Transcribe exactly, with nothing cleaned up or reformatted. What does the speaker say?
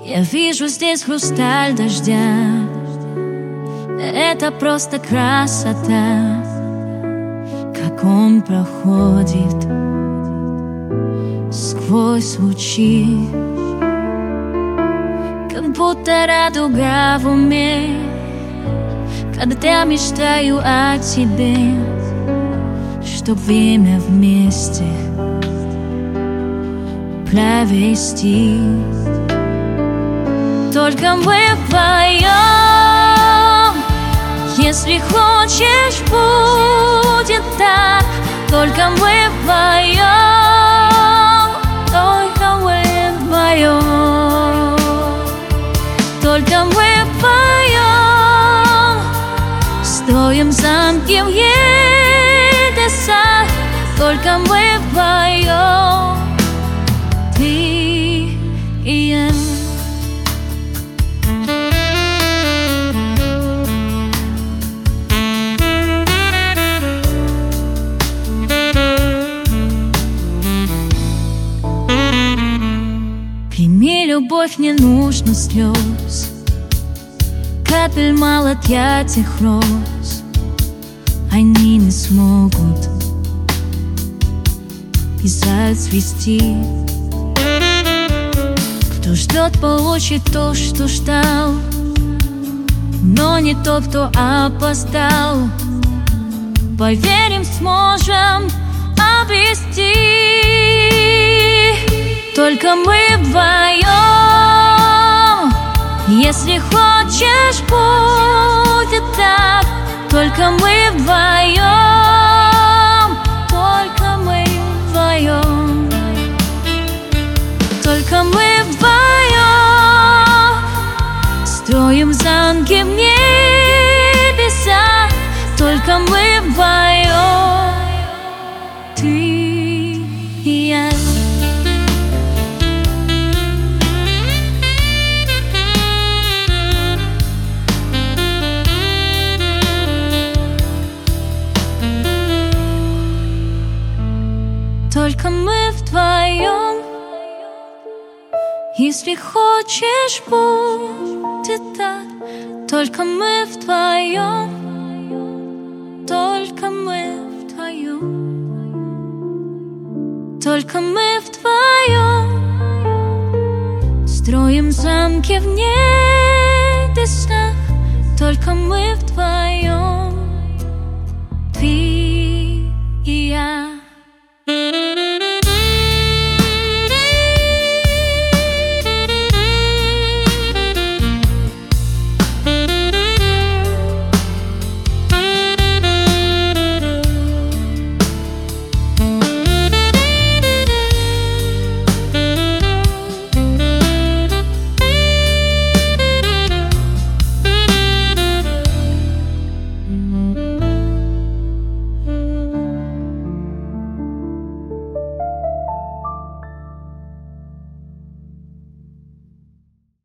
Я вижу здесь хрусталь дождя. Это просто красота, как он проходит сквозь лучи, как будто радуга в уме, когда мечтаю о тебе, чтоб время вместе провести. Только мы вдвоем, если хочешь, будет так. Только мы вдвоем, только мы вдвоем, только мы вдвоем строим замки в небесах. Только мы вдвоем, ты и я. Прими любовь, не нужно слез, капель мало от этих роз. Они не смогут писать, свести. Кто ждет, получит то, что ждал, но не тот, кто опоздал. Поверим, сможем обрести. Только мы вдвоем, если хочешь, будет так. Только мы вдвоем, только мы вдвоем, только мы вдвоем строим замки в небесах. Только мы вдвоем, ты и я. Только мы вдвоем, если хочешь, будет так. Только мы вдвоем, только мы вдвоем, только мы вдвоем строим замки в небесах. Только мы вдвоем.